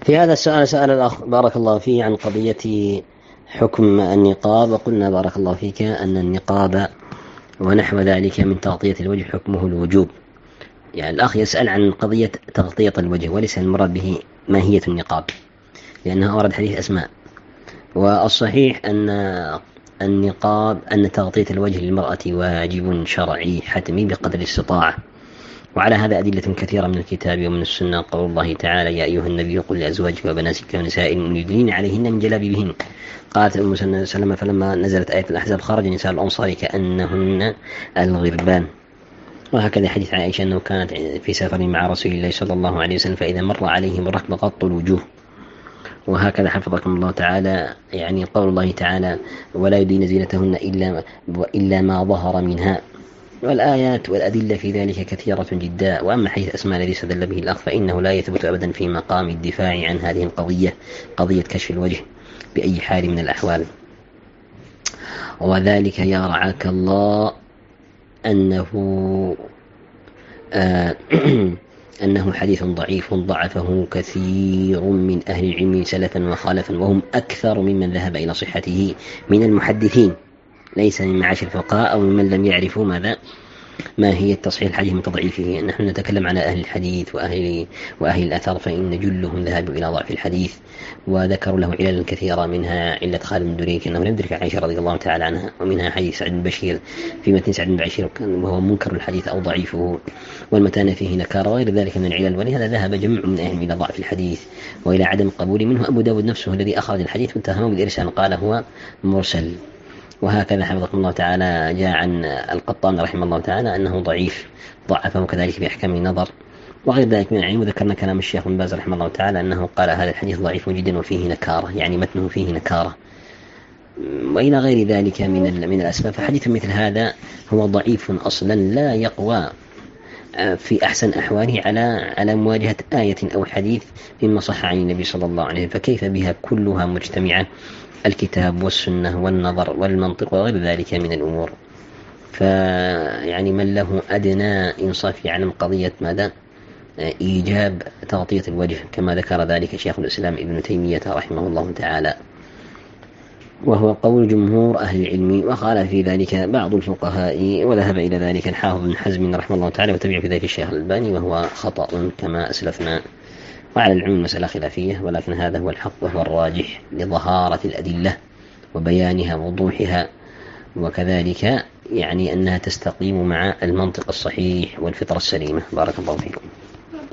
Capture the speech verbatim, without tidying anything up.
في هذا السؤال سأل الأخ بارك الله فيه عن قضية حكم النقاب، وقلنا بارك الله فيك أن النقاب ونحو ذلك من تغطية الوجه حكمه الوجوب. يعني الأخ يسأل عن قضية تغطية الوجه وليس المراد به ماهية النقاب، لأنها أورد حديث أسماء. والصحيح أن النقاب أن تغطية الوجه للمرأة واجب شرعي حتمي بقدر الاستطاعة، وعلى هذا أدلة كثيرة من الكتاب ومن السنة. قول الله تعالى: يا أيها النبي قل لأزواجك وبناتك ونساء المؤمنين يدنين عليهن من جلابيبهن. قالت أم سلمة: فلما نزلت آية الأحزاب خرج نساء الأنصار كأنهن الغربان. وهكذا حديث عائشة أنه كانت في سفر مع رسول الله صلى الله عليه وسلم فإذا مر عليهم الركب غطوا الوجوه. وهكذا حفظكم الله تعالى يعني قول الله تعالى: ولا يبدين زينتهن إلا, إلا ما ظهر منها. والآيات والأدلة في ذلك كثيرة جدا. وأما حديث أسماء الذي استدل به الأخ فإنه لا يثبت أبدا في مقام الدفاع عن هذه القضية، قضية كشف الوجه بأي حال من الأحوال. وذلك يا رعاك الله أنه آه أنه حديث ضعيف ضعفه كثير من أهل العلم سلفا وخالفا، وهم أكثر ممن ذهب إلى صحته من المحدثين، ليس من معاشر الفقهاء أو ممن لم يعرفوا ماذا ما هي التصحيح الحديث من تضعيفه. نحن نتكلم على أهل الحديث وأهل, وأهل الأثر، فإن جلهم ذهبوا إلى ضعف الحديث وذكروا له علل كثيرة، منها علة خالد بن دريك أنه لم يدرك عائشة رضي الله تعالى عنها، ومنها حديث سعد بن بشير في متن سعد بن بشير وهو منكر الحديث أو ضعيفه، والمتانة فيه نكارة وغير ذلك من العلل. ولهذا ذهب جمع من أهل إلى ضعف الحديث وإلى عدم قبول منه. أبو داود نفسه الذي أخرج الحديث واتهمه بالإرسال قال هو مرسل. وهكذا حفظكم الله تعالى جاء عن القطان رحمه الله تعالى أنه ضعيف، ضعفه كذلك بأحكام النظر وغير ذلك من العلم. وذكرنا كلام الشيخ بن باز رحمه الله تعالى أنه قال هذا الحديث ضعيف جدا وفيه نكارة، يعني متنه فيه نكارة، وإلى غير ذلك من من الأسباب. فحديث مثل هذا هو ضعيف أصلا لا يقوى في أحسن أحواله على على مواجهة آية أو حديث مما صح عن النبي صلى الله عليه وسلم، فكيف بها كلها مجتمعة، الكتاب والسنة والنظر والمنطق وغير ذلك من الأمور. فيعني من له أدنى إنصاف يعلم قضية ماذا إيجاب تغطية الوجه كما ذكر ذلك شيخ الإسلام ابن تيمية رحمه الله تعالى، وهو قول جمهور أهل العلم، وقال في ذلك بعض الفقهاء، وذهب إلى ذلك الحافظ بن حزم رحمه الله تعالى، وتبع في ذلك الشيخ الألباني، وهو خطأ كما أسلفنا. وعلى العلم مسألة خلافية، ولكن هذا هو الحق وهو الراجح لظهارة الأدلة وبيانها ووضوحها، وكذلك يعني أنها تستقيم مع المنطق الصحيح والفطرة السليمة. بارك الله فيكم.